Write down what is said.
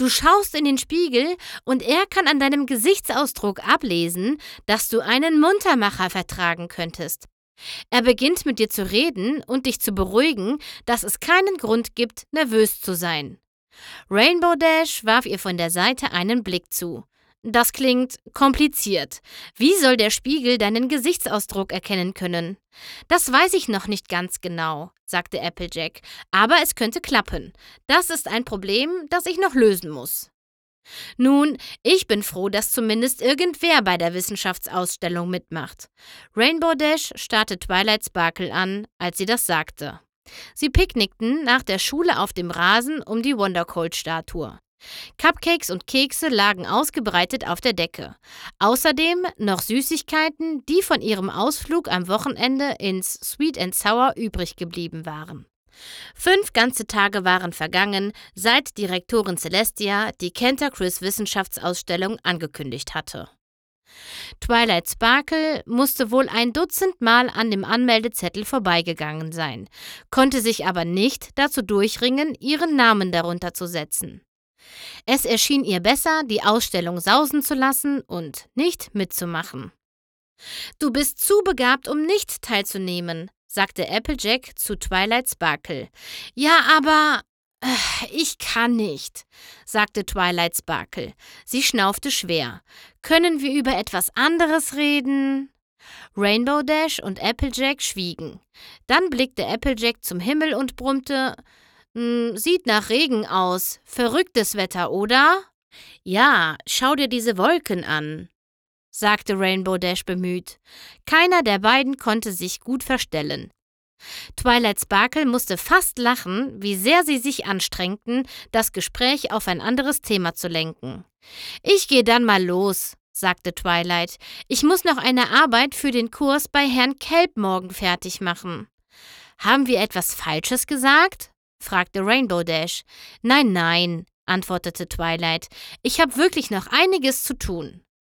Du schaust in den Spiegel und er kann an deinem Gesichtsausdruck ablesen, dass du einen Muntermacher vertragen könntest. Er beginnt mit dir zu reden und dich zu beruhigen, dass es keinen Grund gibt, nervös zu sein. Rainbow Dash warf ihr von der Seite einen Blick zu. Das klingt kompliziert. Wie soll der Spiegel deinen Gesichtsausdruck erkennen können? Das weiß ich noch nicht ganz genau, sagte Applejack, aber es könnte klappen. Das ist ein Problem, das ich noch lösen muss. Nun, ich bin froh, dass zumindest irgendwer bei der Wissenschaftsausstellung mitmacht. Rainbow Dash starrte Twilight Sparkle an, als sie das sagte. Sie picknickten nach der Schule auf dem Rasen um die Wondercold-Statue. Cupcakes und Kekse lagen ausgebreitet auf der Decke. Außerdem noch Süßigkeiten, die von ihrem Ausflug am Wochenende ins Sweet and Sour übrig geblieben waren. 5 ganze Tage waren vergangen, seit Direktorin Celestia die Cantercris Wissenschaftsausstellung angekündigt hatte. Twilight Sparkle musste wohl ein Dutzend Mal an dem Anmeldezettel vorbeigegangen sein, konnte sich aber nicht dazu durchringen, ihren Namen darunter zu setzen. Es erschien ihr besser, die Ausstellung sausen zu lassen und nicht mitzumachen. »Du bist zu begabt, um nicht teilzunehmen«, sagte Applejack zu Twilight Sparkle. »Ja, aber ich kann nicht«, sagte Twilight Sparkle. Sie schnaufte schwer. »Können wir über etwas anderes reden?« Rainbow Dash und Applejack schwiegen. Dann blickte Applejack zum Himmel und brummte: »Sieht nach Regen aus. Verrücktes Wetter, oder?« »Ja, schau dir diese Wolken an«, sagte Rainbow Dash bemüht. Keiner der beiden konnte sich gut verstellen. Twilight Sparkle musste fast lachen, wie sehr sie sich anstrengten, das Gespräch auf ein anderes Thema zu lenken. »Ich gehe dann mal los«, sagte Twilight. »Ich muss noch eine Arbeit für den Kurs bei Herrn Kelp morgen fertig machen.« »Haben wir etwas Falsches gesagt?«, fragte Rainbow Dash. »Nein, nein«, antwortete Twilight. »Ich habe wirklich noch einiges zu tun.«